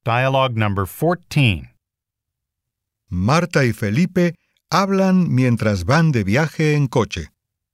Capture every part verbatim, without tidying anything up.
Dialogue number fourteen. Marta y Felipe hablan mientras van de viaje en coche.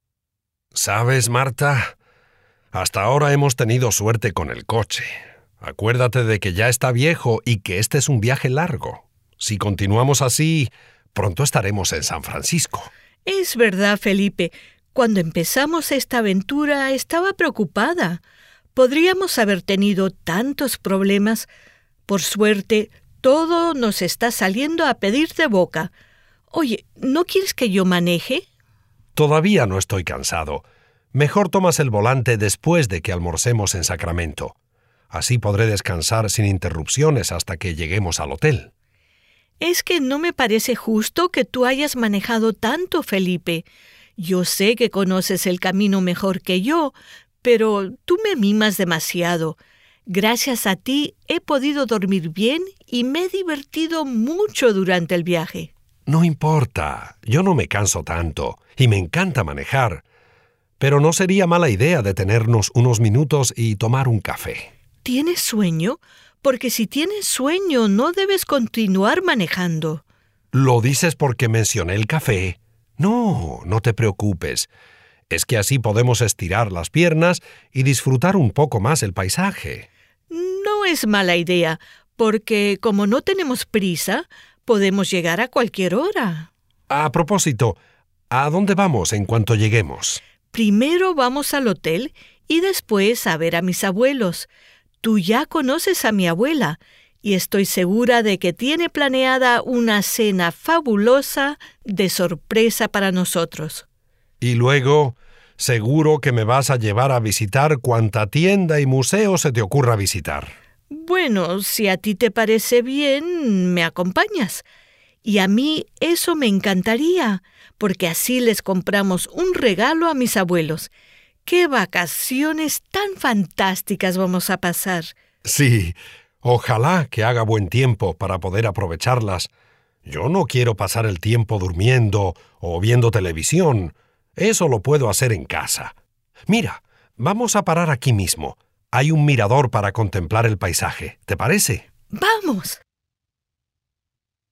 ¿Sabes, Marta? Hasta ahora hemos tenido suerte con el coche. Acuérdate de que ya está viejo y que este es un viaje largo. Si continuamos así, pronto estaremos en San Francisco. Es verdad, Felipe. Cuando empezamos esta aventura estaba preocupada. Podríamos haber tenido tantos problemas. Por suerte, todo nos está saliendo a pedir de boca. Oye, ¿no quieres que yo maneje? Todavía no estoy cansado. Mejor tomas el volante después de que almorcemos en Sacramento. Así podré descansar sin interrupciones hasta que lleguemos al hotel. Es que no me parece justo que tú hayas manejado tanto, Felipe. Yo sé que conoces el camino mejor que yo, pero tú me mimas demasiado. Gracias a ti he podido dormir bien y me he divertido mucho durante el viaje. No importa, yo no me canso tanto y me encanta manejar. Pero no sería mala idea detenernos unos minutos y tomar un café. ¿Tienes sueño? Porque si tienes sueño no debes continuar manejando. ¿Lo dices porque mencioné el café? No, no te preocupes. Es que así podemos estirar las piernas y disfrutar un poco más el paisaje. No es mala idea, porque como no tenemos prisa, podemos llegar a cualquier hora. A propósito, ¿a dónde vamos en cuanto lleguemos? Primero vamos al hotel y después a ver a mis abuelos. Tú ya conoces a mi abuela y estoy segura de que tiene planeada una cena fabulosa de sorpresa para nosotros. Y luego, seguro que me vas a llevar a visitar cuanta tienda y museo se te ocurra visitar. Bueno, si a ti te parece bien, me acompañas. Y a mí eso me encantaría, porque así les compramos un regalo a mis abuelos. ¡Qué vacaciones tan fantásticas vamos a pasar! Sí, ojalá que haga buen tiempo para poder aprovecharlas. Yo no quiero pasar el tiempo durmiendo o viendo televisión. Eso lo puedo hacer en casa. Mira, vamos a parar aquí mismo. Hay un mirador para contemplar el paisaje. ¿Te parece? ¡Vamos!